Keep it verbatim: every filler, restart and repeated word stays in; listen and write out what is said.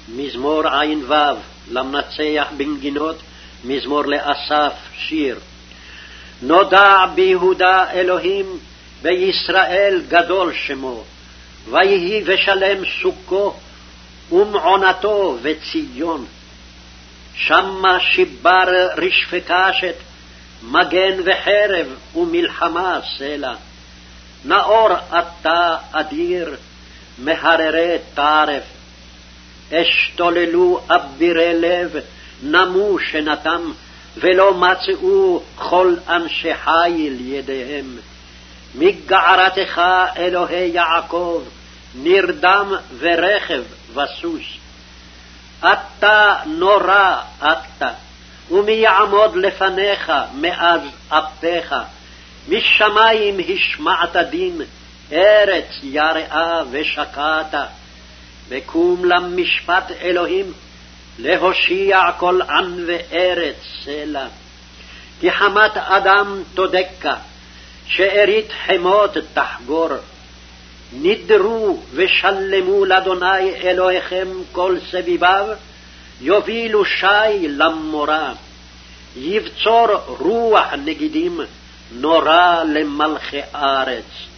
מזמור עין וו, למנצח בנגינות, מזמור לאסף, שיר. נודע ביהודה אלוהים, בישראל גדול שמו, ויהי ושלם סוכו, ומעונתו וציון. שמה שיבר רשפי קשת, מגן וחרב ומלחמה סלע. נאור אתה אדיר, מהררי טרף. אשתוללו אבירי לב, נמו שנתם, ולא מצאו כל אנשי חיל ידיהם. מגערתך אלוהי יעקב, נרדם ורכב וסוס. אתה נורא אתה, ומי יעמוד לפניך מאז אפיך. משמיים השמעת דין, ארץ יראה ושקעת. וקום למשפט אלוהים, להושיע כל עם וארץ סלע. כי חמת אדם תודקה, שארית חמות תחגור. נדרו ושלמו לאדוני אלוהיכם כל סביביו, יובילו שי למורה. יבצור רוח נגידים, נורא למלכי ארץ.